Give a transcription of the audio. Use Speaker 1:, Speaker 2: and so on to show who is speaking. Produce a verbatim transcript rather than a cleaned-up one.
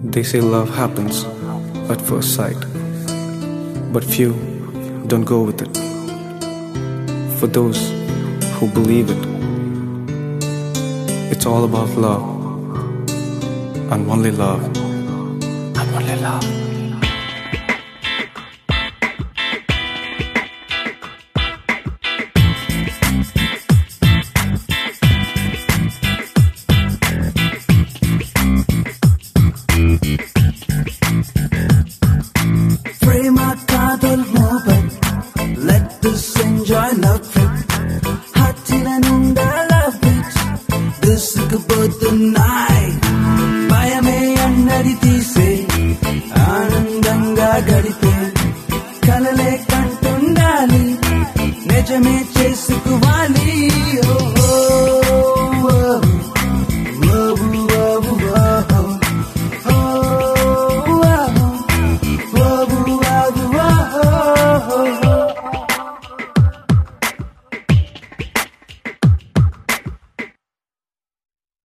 Speaker 1: They say love happens at first sight, but few don't go with it. For those who believe it, it's all about love, and only love, and only love.